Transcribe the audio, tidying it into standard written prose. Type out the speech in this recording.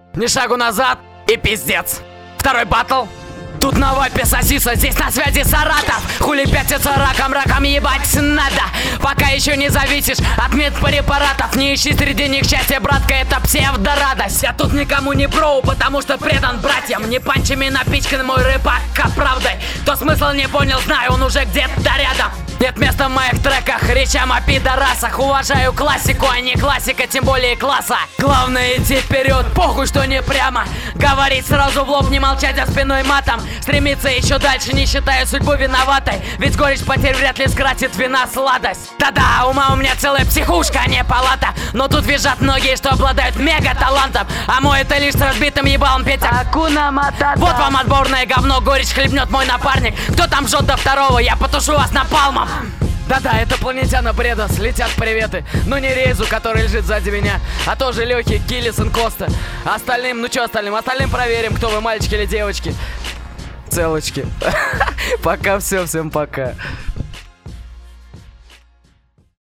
Ни шагу назад и пиздец. Второй батл. Тут на вайпе сосиса, здесь на связи Саратов. Хули пятится раком ебать надо. Пока еще не зависишь от медпрепаратов. Не ищи среди них счастья, братка, это псевдорадость. Я тут никому не броу, потому что предан братьям. Не панчами напичкан мой рэпак, правдой. Кто смысл не понял, знаю, он уже где-то рядом. Нет места в моих треках речам о пидорасах. Уважаю классику, а не классика, тем более класса. Главное идти вперед, похуй, что не прямо. Говорить сразу в лоб, не молчать за спиной матом. Стремиться еще дальше, не считая судьбу виноватой. Ведь горечь потерь вряд ли сгратит вина сладость. Да-да, ума у меня целая психушка, а не палата. Но тут визжат многие, что обладают мега-талантом. А мой это лишь с разбитым ебалом Петя Акуна Матата. Вот вам отборное говно, горечь хлебнет мой напарник. Кто там жжет до второго, я потушу вас напалмом. Да-да, это планетяна Бредос, летят приветы. Но не Рейзу, который лежит сзади меня, а тоже Лехи, Киллис и Коста. Остальным, ну чё остальным? Остальным проверим, кто вы, мальчики или девочки. Целочки. Пока, все, всем пока.